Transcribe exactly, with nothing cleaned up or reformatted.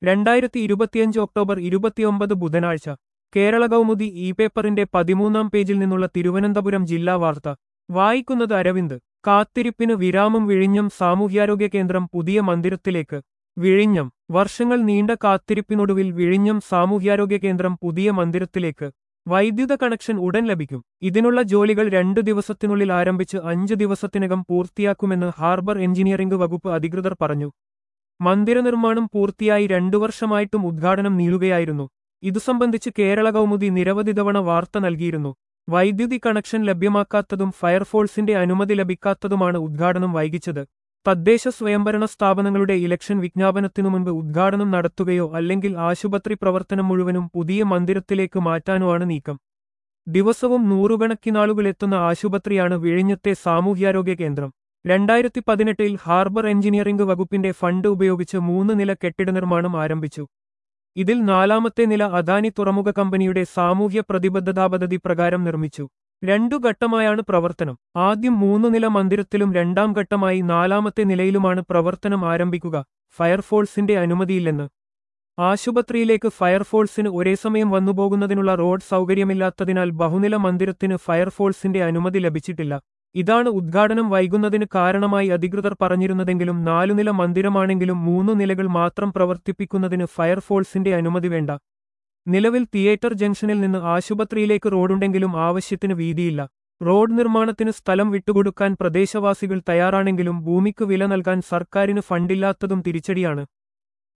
രണ്ടായിരത്തി ഇരുപത്തിയഞ്ച് ഒക്ടോബർ ഇരുപത്തിയൊമ്പത് ബുധനാഴ്ച കേരള കൗമുദി ഇ പേപ്പറിന്റെ പതിമൂന്നാം പേജിൽ നിന്നുള്ള തിരുവനന്തപുരം ജില്ലാ വാർത്ത വായിക്കുന്നത് അരവിന്ദ്. കാത്തിരിപ്പിന് വിരാമം. വിഴിഞ്ഞം സാമൂഹ്യാരോഗ്യ കേന്ദ്രം പുതിയ മന്ദിരത്തിലേക്ക്. വിഴിഞ്ഞം. വർഷങ്ങൾ നീണ്ട കാത്തിരിപ്പിനൊടുവിൽ വിഴിഞ്ഞം സാമൂഹ്യാരോഗ്യ കേന്ദ്രം പുതിയ മന്ദിരത്തിലേക്ക്. വൈദ്യുത കണക്ഷൻ ഉടൻ ലഭിക്കും. ഇതിനുള്ള ജോലികൾ രണ്ടു ദിവസത്തിനുള്ളിൽ ആരംഭിച്ച് അഞ്ച് ദിവസത്തിനകം പൂർത്തിയാക്കുമെന്ന് ഹാർബർ എഞ്ചിനീയറിംഗ് വകുപ്പ് അധികൃതർ പറഞ്ഞു. മന്ദിര നിർമ്മാണം പൂർത്തിയായി രണ്ടു വർഷമായിട്ടും ഉദ്ഘാടനം നീളുകയായിരുന്നു. ഇതു സംബന്ധിച്ച് കേരള കൗമുദി നിരവധി തവണ വാർത്ത നൽകിയിരുന്നു. വൈദ്യുതി കണക്ഷൻ ലഭ്യമാക്കാത്തതും ഫയർഫോഴ്സിന്റെ അനുമതി ലഭിക്കാത്തതുമാണ് ഉദ്ഘാടനം വൈകിച്ചത്. തദ്ദേശ സ്വയംഭരണ സ്ഥാപനങ്ങളുടെ ഇലക്ഷൻ വിജ്ഞാപനത്തിനു മുൻപ് ഉദ്ഘാടനം നടത്തുകയോ അല്ലെങ്കിൽ ആശുപത്രി പ്രവർത്തനം മുഴുവനും പുതിയ മന്ദിരത്തിലേക്ക് മാറ്റാനോ ആണ് നീക്കം. ദിവസവും നൂറുകണക്കിനാളുകളെത്തുന്ന ആശുപത്രിയാണ് വിഴിഞ്ഞത്തെ സാമൂഹ്യാരോഗ്യ കേന്ദ്രം. രണ്ടായിരത്തി പതിനെട്ടിൽ ഹാർബർ എഞ്ചിനീയറിംഗ് വകുപ്പിന്റെ ഫണ്ട് ഉപയോഗിച്ച് മൂന്ന് നില കെട്ടിട നിർമ്മാണം ആരംഭിച്ചു. ഇതിൽ നാലാമത്തെ നില അദാനി തുറമുഖ കമ്പനിയുടെ സാമൂഹ്യ പ്രതിബദ്ധതാ പദ്ധതി പ്രകാരം നിർമ്മിച്ചു. രണ്ടു ഘട്ടമായാണ് പ്രവർത്തനം. ആദ്യം മൂന്നു നില മന്ദിരത്തിലും രണ്ടാം ഘട്ടമായി നാലാമത്തെ നിലയിലുമാണ് പ്രവർത്തനം ആരംഭിക്കുക. ഫയർഫോഴ്സിന്റെ അനുമതിയില്ലെന്ന്. ആശുപത്രിയിലേക്ക് ഫയർഫോഴ്സിന് ഒരേസമയം വന്നുപോകുന്നതിനുള്ള റോഡ് സൗകര്യമില്ലാത്തതിനാൽ ബഹുനില മന്ദിരത്തിന് ഫയർഫോഴ്സിന്റെ അനുമതി ലഭിച്ചിട്ടില്ല. ഇതാണ് ഉദ്ഘാടനം വൈകുന്നതിന് കാരണമായി അധികൃതർ പറഞ്ഞിരുന്നതെങ്കിലും നാലുനില മന്ദിരമാണെങ്കിലും മൂന്നു നിലകൾ മാത്രം പ്രവർത്തിപ്പിക്കുന്നതിന് ഫയർഫോഴ്സിന്റെ അനുമതി വേണ്ട. നിലവിൽ തിയേറ്റർ ജംഗ്ഷനിൽ നിന്ന് ആശുപത്രിയിലേക്ക് റോഡുണ്ടെങ്കിലും ആവശ്യത്തിന് വീതിയില്ല. റോഡ് നിർമ്മാണത്തിന് സ്ഥലം വിട്ടുകൊടുക്കാൻ പ്രദേശവാസികൾ തയ്യാറാണെങ്കിലും ഭൂമിക്ക് വില നൽകാൻ സർക്കാരിന് ഫണ്ടില്ലാത്തതും തിരിച്ചടിയാണ്.